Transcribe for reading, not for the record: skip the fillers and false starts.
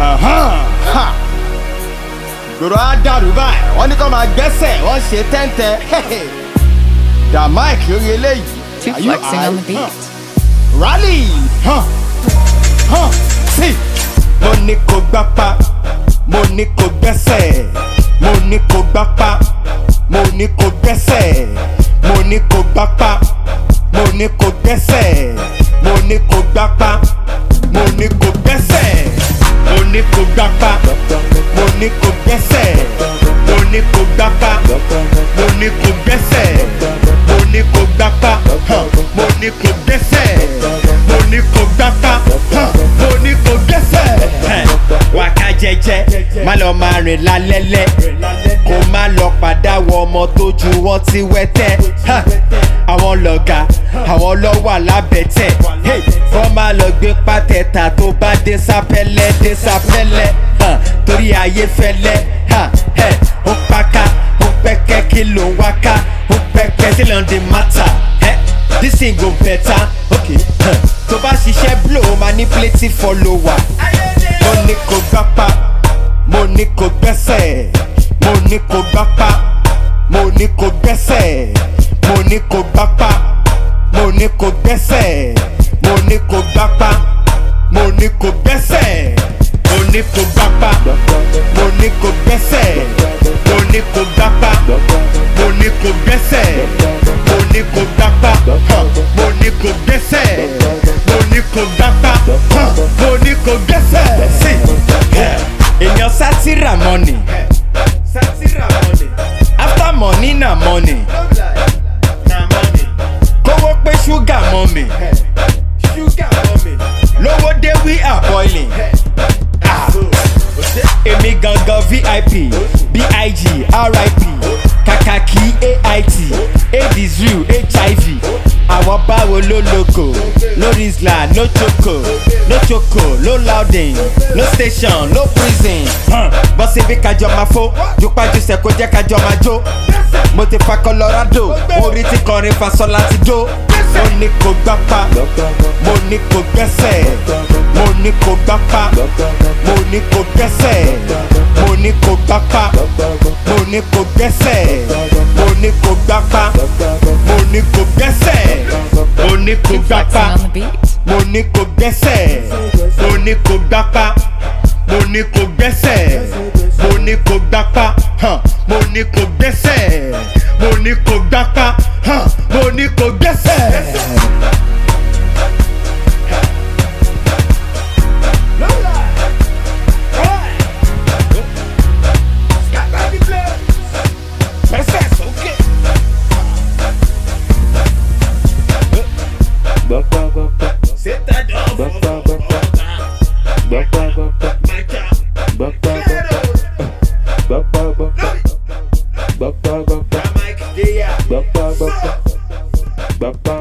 gbòòrò á dàrú báyìí wọ́n ní kó máa gbẹ́sẹ̀ wọ́n ṣe tẹ́ntẹ́ da mic lórí eléyìí. Two flexing on the beat. Rally sí. Mo ní kó gbápá mo ní kó gbẹ́sẹ̀ mo ní kó gbápá mo ní kó gbẹ́sẹ̀ mo ní kó gbápá mo ní kó gbẹ́sẹ̀ mo ní kó gbápá mo ní kó gbẹ́sẹ̀ mo ní kó gbápá mo ní kó gbẹ́sẹ̀ mo ní kó gbápá mo ní kó gbẹ́sẹ̀ mo ní kó gbápá mo ní kó gbẹ́sẹ̀ mo ní kó gbápá mo ní kó gbẹ́sẹ̀. Wàká jẹ́jẹ́ má lọ máa rìn lálẹ́lẹ́ kó má lọ padà wọ ọmọ tójú wọn ti wẹ́tẹ́. Àwọn lọ̀gá àwọn lọ́wọ́ alábẹ́tẹ̀ kọ́ má lọ gbé pátẹ́ta tó bá dé sápẹ́lẹ́ torí ayé fẹ́lẹ́ ó paka ó pẹ́kẹ́ kí ló ń wáká ó pẹ́kẹ́ still on the matter this thing go better okay tó bá ṣiṣẹ́ blow manipulate follower. Mo ní kó gbápá mo ní kó gbẹ́sẹ̀ mo ní kó gbápá mo ní kó gbẹ́sẹ̀ mo ní kó gbápá mo ní kó gbẹ́sẹ̀ mo ní kó gbápá mo ní kó gbẹ́sẹ̀ mo ní kó gbápá mo ní kó gbẹ́sẹ̀ mo ní kó gbápá mo ní kó gbẹ́sẹ̀ mo ní kó gbápá mo ní kó gbẹ́sẹ̀ mo ní kó gbápá mo ní kó gbẹ́sẹ̀. Sí èèyàn sátìrà money after money na money kówó pé sugar mọ́mì lówó dé we are boiling. Èmi gangan VIP big RIP kàkàkí AIT AIDS real HIV àwọn báwo ló lóko no rizla no choco no louding no station no prison bọ́sẹ̀ bí kájọ máa fó jùpájúṣe kó jẹ́ kájọ máa jó mo ti fa Colorado orí ti kọrin Faṣọlá ti jó. Mo ní kó gbápá mo ní kó gbẹ́sẹ̀ mo ní kó gbápá mo ní kó gbẹ́sẹ̀ mo ní kó gbápá mo ní kó gbẹ́sẹ̀ mo ní kó gbápá mo ní kó gbẹ́sẹ̀ mo ní kó Two gbápá flexing on the beat. mo ní kó gbẹ́sẹ̀ mo ní kó gbápá mo ní kó gbẹ́sẹ̀ mo ní kó gbápá mo ní kó gbẹ́sẹ̀ mo ní kó gbápá mo ní kó gbẹ́sẹ̀. Bapa